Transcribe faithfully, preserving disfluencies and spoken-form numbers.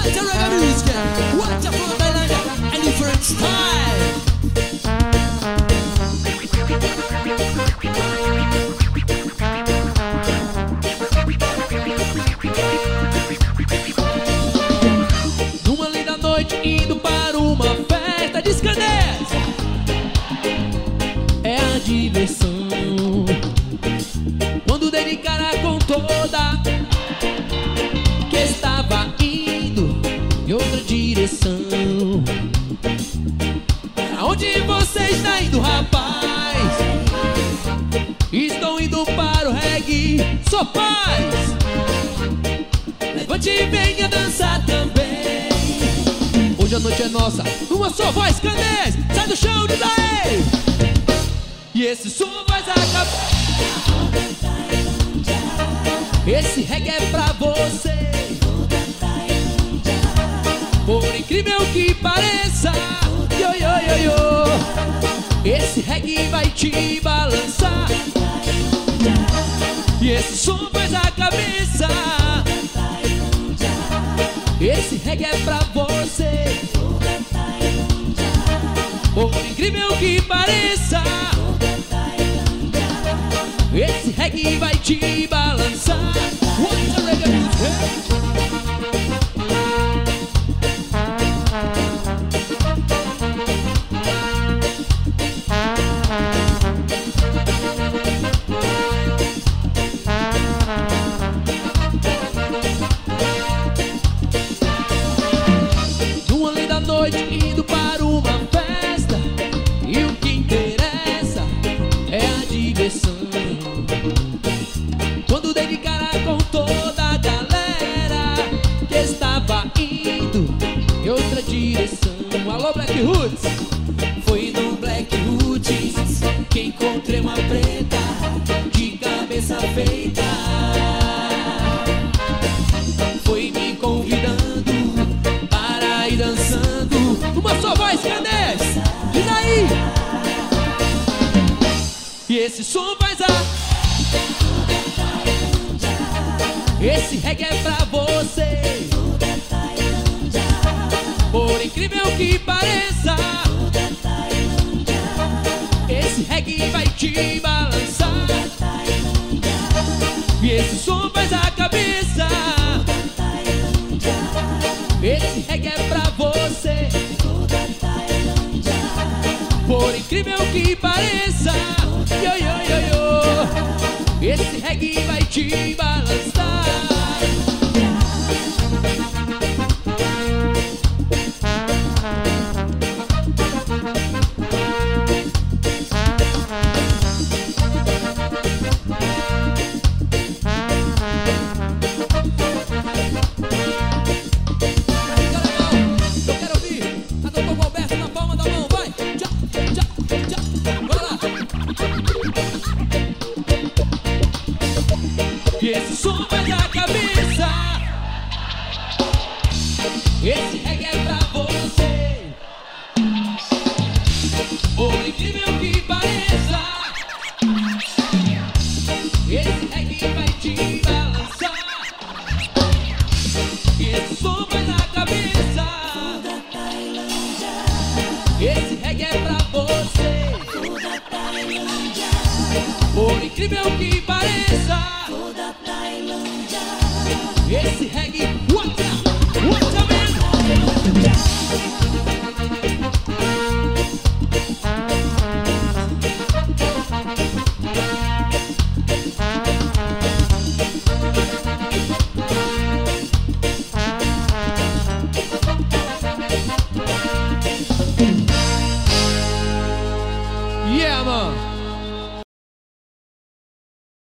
What a reggae music, what a from Thailand, a different style. Numa linda noite indo para uma festa de escandez, é a diversão. Quando dei de cara com toda que estava indo em outra direção. Aonde você está indo, rapaz? Estou indo para o reggae, sou paz. Levante e venha dançar também. Hoje a noite é nossa, uma só voz, Candês. Sai do chão, diz aí. E esse som vai acabar. Esse reggae é pra você. Por incrível que pareça, yo, yo, yo, yo, esse reggae vai te balançar. E esse som faz a cabeça. Esse reggae é pra você. Por incrível que pareça, esse reggae vai te balançar. What's a reggae music? Numa linda noite indo para uma festa, e o que interessa é a diversão. Quando dei de cara com toda a galera que estava indo em outra direção. Alô, Black Roots. Foi no Black Roots que encontrei uma preta de cabeça feita. Foi me convidando para ir dançando. Uma só voz, Candês, diz aí. E esse som faz a... Esse reggae é pra você. Por incrível que pareça, esse reggae vai te balançar. E esse som faz a cabeça. Esse reggae é pra você. Por incrível que pareça, yo, yo, yo, yo, esse reggae vai te balançar. E esse som faz a cabeça. Esse reggae é pra você. Por incrível que pareça, esse reggae vai te balançar. E esse som faz a cabeça. Esse reggae é pra você. Por incrível que pareça, esse reggae, what a, what a man.